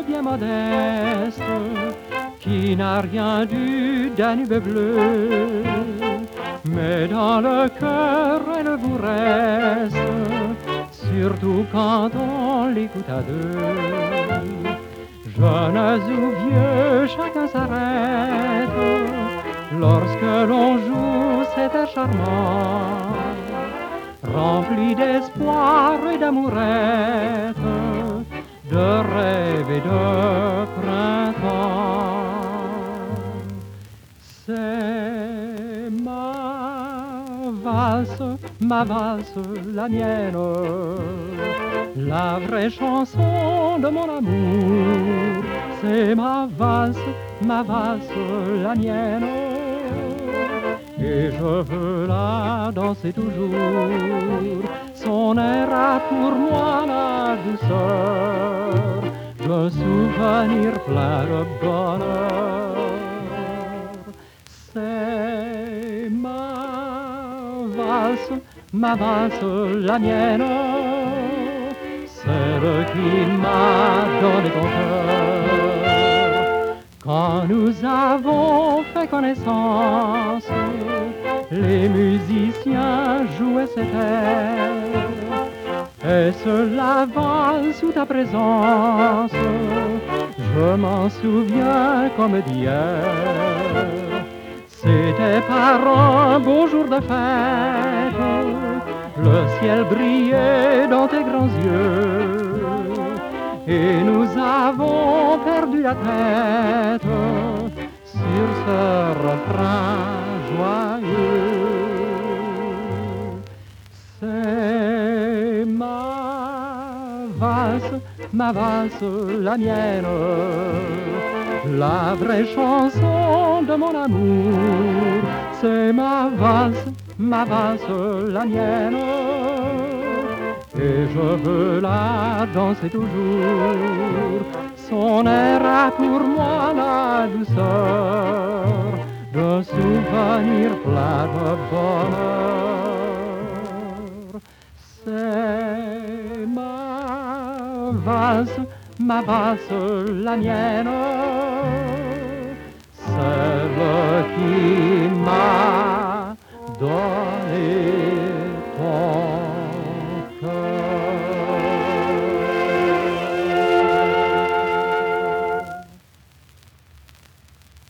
bien modeste, qui n'a rien du Danube bleu. Mais dans le cœur elle vous reste, surtout quand on l'écoute à deux. Jeunes ou vieux, chacun s'arrête lorsque l'on joue cet air charmant, rempli d'espoir et d'amourette, de rêve et de printemps. C'est ma valse, la mienne, la vraie chanson de mon amour. C'est ma valse, la mienne, et je veux la danser toujours. Son air a pour moi la douceur d'un souvenir plein de bonheur. C'est ma valse, la mienne, celle qui m'a donné ton cœur. Quand nous avons fait connaissance, les musiciens jouaient cet air. Est-ce la valse sous ta présence? Je m'en souviens comme d'hier. C'était par un beau jour de fête, le ciel brillait dans tes grands yeux, et nous avons perdu la tête sur ce refrain joyeux. C'est ma valse, la mienne, la vraie chanson de mon amour. C'est ma valse, la mienne, et je veux la danser toujours. Son air a pour moi la douceur d'un souvenir plein de bonheur. C'est ma valse, la mienne,